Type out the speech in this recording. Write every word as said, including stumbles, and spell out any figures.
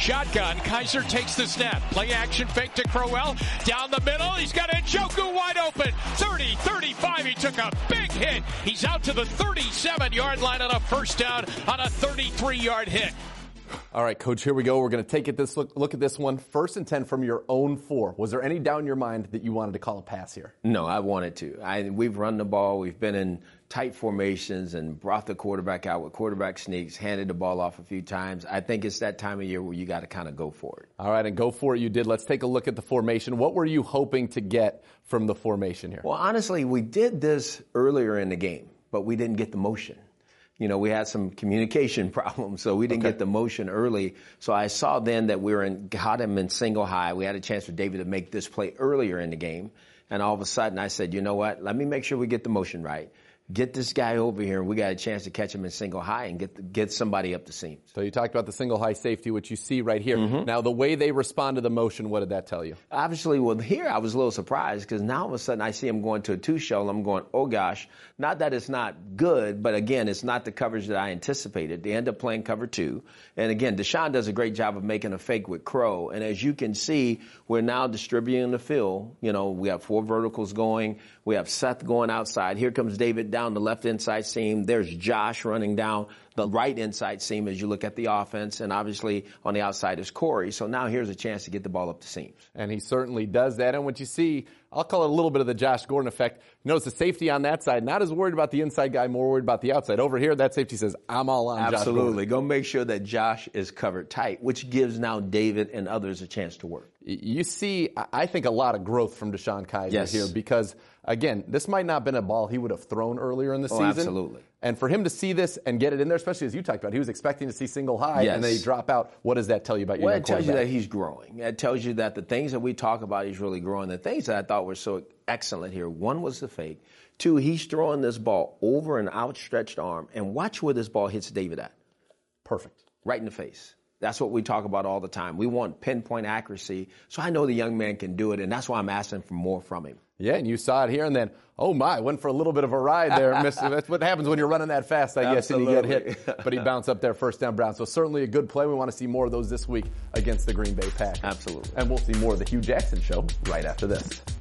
shotgun. Kaiser takes the snap. Play action fake to Crowell. Down the middle. He's got Njoku wide open. thirty, thirty-five. He took a big hit. He's out to the thirty-seven yard line on a first down on a thirty-three yard hit. All right, Coach, here we go. We're going to take it this look, look at this one. First and ten from your own four. Was there any doubt in your mind that you wanted to call a pass here? No, I wanted to. I, we've run the ball. We've been in tight formations and brought the quarterback out with quarterback sneaks, handed the ball off a few times. I think it's that time of year where you got to kind of go for it. All right, and go for it you did. Let's take a look at the formation. What were you hoping to get from the formation here? Well, honestly, we did this earlier in the game, but we didn't get the motion. You know, we had some communication problems, so we didn't okay. get the motion early. So I saw then that we were in, got him in single high. We had a chance for David to make this play earlier in the game. And all of a sudden I said, you know what, let me make sure we get the motion right. Get this guy over here, and we got a chance to catch him in single high and get the, get somebody up the seams. So you talked about the single high safety, which you see right here. Mm-hmm. Now, the way they respond to the motion, what did that tell you? Obviously, well, here I was a little surprised because now all of a sudden I see him going to a two-shell. I'm going, oh, gosh. Not that it's not good, but, again, it's not the coverage that I anticipated. They end up playing cover two. And, again, Deshaun does a great job of making a fake with Crow. And as you can see, we're now distributing the field. You know, we have four verticals going. We have Seth going outside. Here comes David down the left inside seam. There's Josh running down the right inside seam as you look at the offense. And obviously on the outside is Corey. So now here's a chance to get the ball up the seams. And he certainly does that. And what you see, I'll call it a little bit of the Josh Gordon effect. Notice the safety on that side, not as worried about the inside guy, more worried about the outside. Over here, that safety says, I'm all on Josh Gordon. Absolutely. Go make sure that Josh is covered tight, which gives now David and others a chance to work. You see, I think, a lot of growth from Deshaun Kaiser yes. here because, again, this might not have been a ball he would have thrown earlier in the oh, season. Absolutely. And for him to see this and get it in there, especially as you talked about, he was expecting to see single high yes. and then he drop out. What does that tell you about your Well, it tells you that he's growing. It tells you that the things that we talk about, he's really growing. The things that I thought were so excellent here, one was the fake. Two, he's throwing this ball over an outstretched arm. And watch where this ball hits David at. Perfect. Right in the face. That's what we talk about all the time. We want pinpoint accuracy. So I know the young man can do it, and that's why I'm asking for more from him. Yeah, and you saw it here, and then, oh my, went for a little bit of a ride there. That's what happens when you're running that fast, I guess, Absolutely. and you get hit. But he bounced up there first down Brown. So certainly a good play. We want to see more of those this week against the Green Bay Packers. Absolutely. And we'll see more of the Hugh Jackson Show right after this.